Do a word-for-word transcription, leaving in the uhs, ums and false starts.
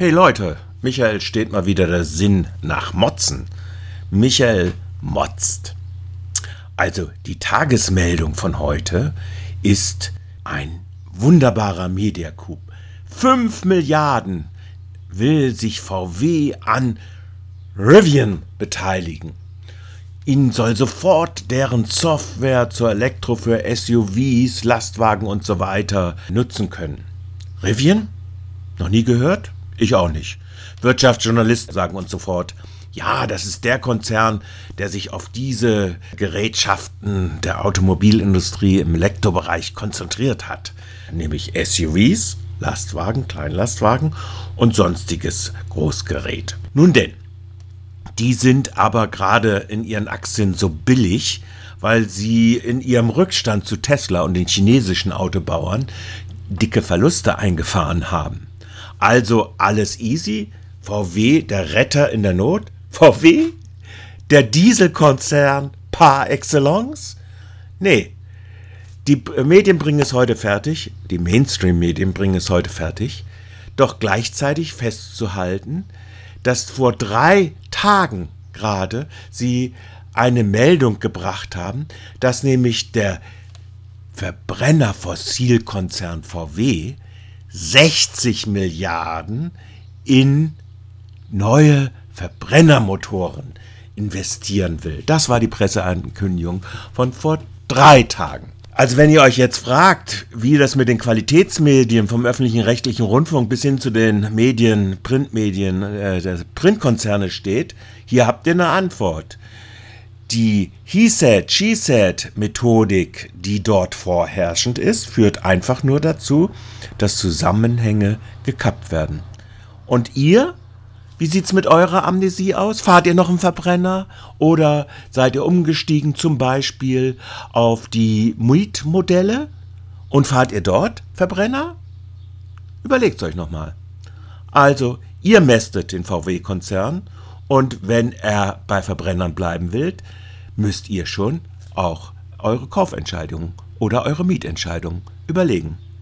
Hey Leute, Michael steht mal wieder der Sinn nach Motzen. Michael motzt. Also die Tagesmeldung von heute ist ein wunderbarer Media-Coup. Fünf Milliarden will sich V W an Rivian beteiligen. Ihnen soll sofort deren Software zur Elektro für S U Vs, Lastwagen und so weiter nutzen können. Rivian? Noch nie gehört? Ich auch nicht. Wirtschaftsjournalisten sagen uns sofort, ja, das ist der Konzern, der sich auf diese Gerätschaften der Automobilindustrie im Elektrobereich konzentriert hat. Nämlich S U Vs, Lastwagen, Kleinlastwagen und sonstiges Großgerät. Nun denn, die sind aber gerade in ihren Aktien so billig, weil sie in ihrem Rückstand zu Tesla und den chinesischen Autobauern dicke Verluste eingefahren haben. Also alles easy. V W, der Retter in der Not. V W, der Dieselkonzern par excellence. Nee, die Medien bringen es heute fertig, die Mainstream-Medien bringen es heute fertig, doch gleichzeitig festzuhalten, dass vor drei Tagen gerade sie eine Meldung gebracht haben, dass nämlich der Verbrenner-Fossilkonzern V W sechzig Milliarden in neue Verbrennermotoren investieren will. Das war die Presseankündigung von vor drei Tagen. Also wenn ihr euch jetzt fragt, wie das mit den Qualitätsmedien vom öffentlichen rechtlichen Rundfunk bis hin zu den Medien, Printmedien, äh, der Printkonzerne steht, hier habt ihr eine Antwort. Die He said, She said Methodik, die dort vorherrschend ist, führt einfach nur dazu, dass Zusammenhänge gekappt werden. Und ihr? Wie sieht's mit eurer Amnesie aus? Fahrt ihr noch einen Verbrenner? Oder seid ihr umgestiegen zum Beispiel auf die Mietmodelle? Und fahrt ihr dort Verbrenner? Überlegt's euch nochmal. Also, ihr mästet den V W-Konzern und wenn er bei Verbrennern bleiben will, müsst ihr schon auch eure Kaufentscheidungen oder eure Mietentscheidungen überlegen.